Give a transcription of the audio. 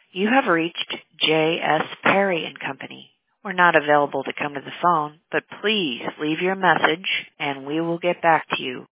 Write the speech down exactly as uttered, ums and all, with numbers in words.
You have reached J S. Perry and Company. We're not available to come to the phone, but please leave your message and we will get back to you